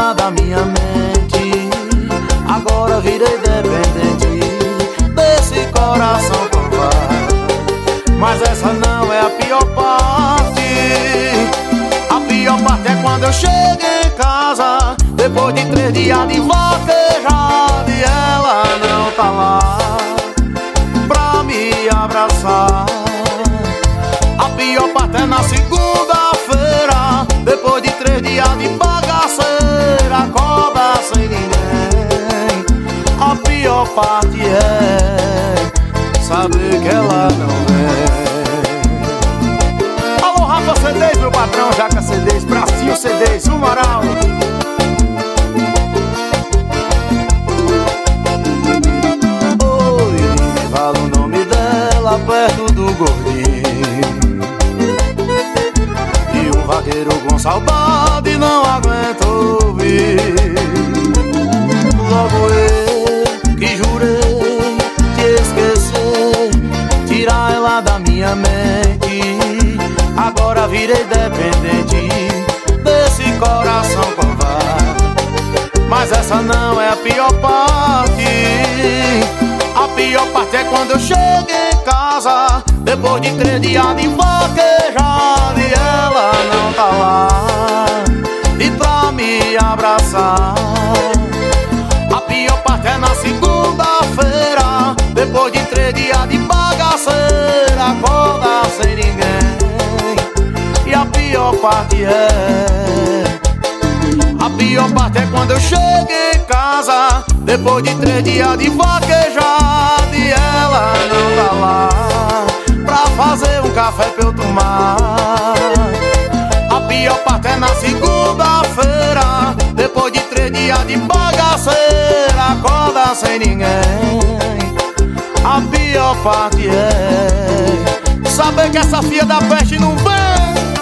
ela da minha mente. Agora virei dependente desse coração covarde. Mas essa não é a pior parte. A pior parte é quando eu chego em casa, depois de 3 dias de vaquejada, e ela não tá lá pra me abraçar. A pior parte é na segunda-feira, depois de 3 dias de bagaceira, acorda sem ninguém. A pior parte é saber que ela não vem. Alô, Rafa CDs, meu patrão, Jaca CDs, Bracinho CDs, Sumaral. Oi, fala o nome dela perto do gordinho, e o vaqueiro com saudade não aguenta ouvir. Logo eu que jurei te esquecer, tirar ela da minha mente. Agora virei dependente desse coração covarde. Mas essa não é a pior parte. A pior parte é quando eu chego em casa, depois de 3 dias de vaquejada, e ela não tá lá e pra me abraçar. A pior parte é na segunda-feira, depois de 3 dias de bagaceira, acorda sem ninguém. E a pior parte é quando eu chego em casa, depois de 3 dias de vaquejada, e ela não tá lá pra fazer um café pra eu tomar. A pior parte é na segunda-feira, depois de 3 dias de bagaceira, acorda sem ninguém. A pior parte é saber que essa filha da peste não vem.